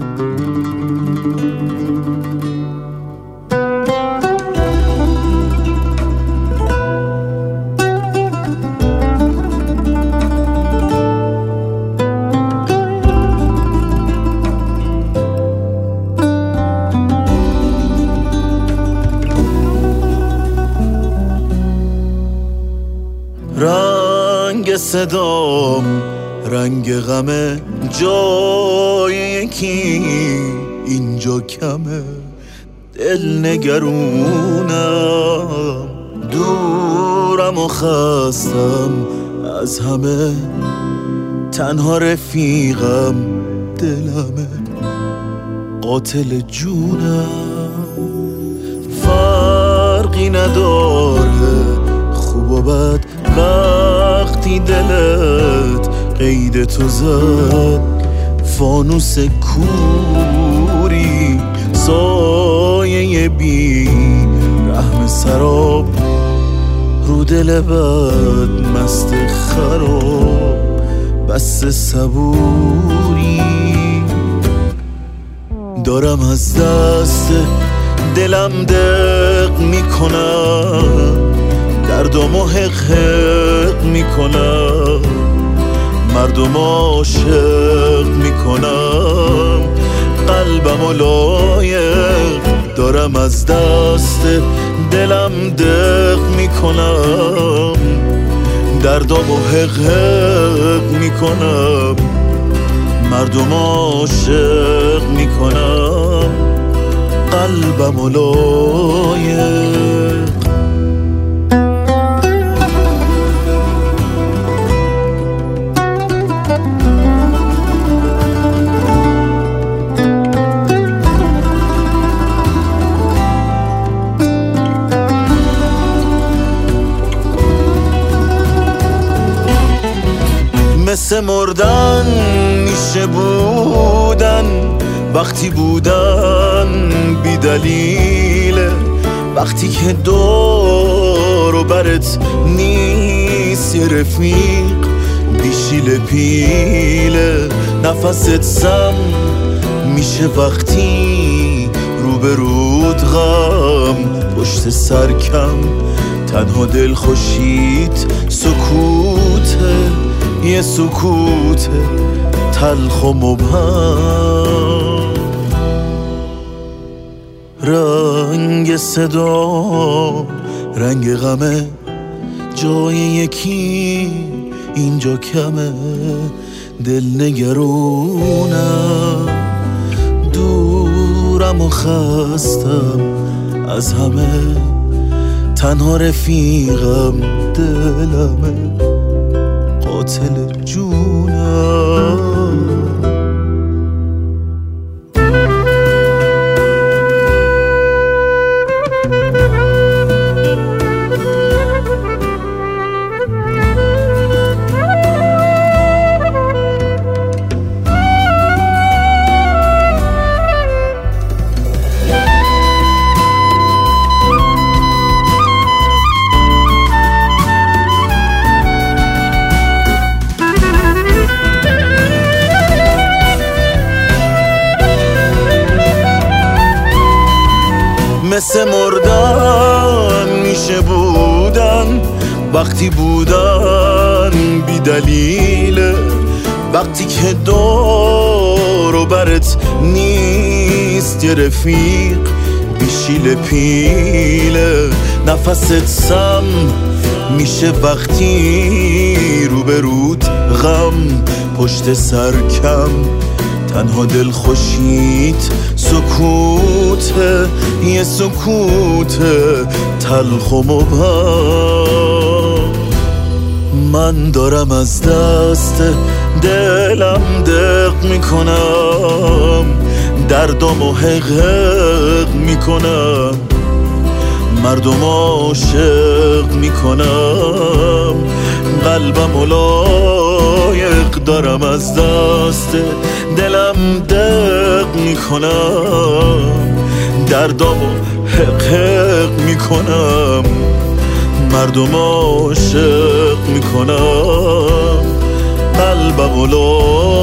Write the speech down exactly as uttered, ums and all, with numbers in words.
رنگ صدام رنگ غمه، جای یکی اینجا کمه، دل نگرونم، دورم و خستم از همه، تنها رفیقم دلمه، قاتل جونم. فرقی نداره خوب و بد وقتی دلت قید تو زد، فانوس کوری سایه بی رحم سراب، رو دل بد مست خراب، بس صبوری دارم از دست دلم دق میکنم، دردم و حق حق میکنم، مردم عاشق میکنم، قلبم و لایق دارم از دست دلم دق میکنم، دردم و حق حق میکنم، مردم عاشق میکنم، قلبم و لایق. مثل مردن میشه بودن، وقتی بودن بی دلیله، وقتی که دور و برت نیست یه رفیق بیشیل پیله، نفست سم میشه وقتی روبرود غم، پشت سرکم تنها دل خوشیت سکوته، یه سکوت تلخ و مبهم. رنگ صدا رنگ غمه، جای یکی اینجا کمه، دل نگرونم، دورم و خستم از همه، تنها رفیقم دلمه، قاتل جونم. مثل مردن میشه بودن، وقتی بودن بی دلیله، وقتی که دور و برت نیست یه رفیق بیشیل پیله، نفست سم میشه وقتی روبرود غم، پشت سرکم تنها دل خوشیت سکوته، یه سکوت تلخ و مبهم. من دارم از دست دلم دق میکنم، دردم و حق حق میکنم، مردم عاشق میکنم، قلبم و لایق دارم از دست دلم دق میکنم، دردم و حق حق میکنم، مردم عاشق میکنم، قلبم و لایق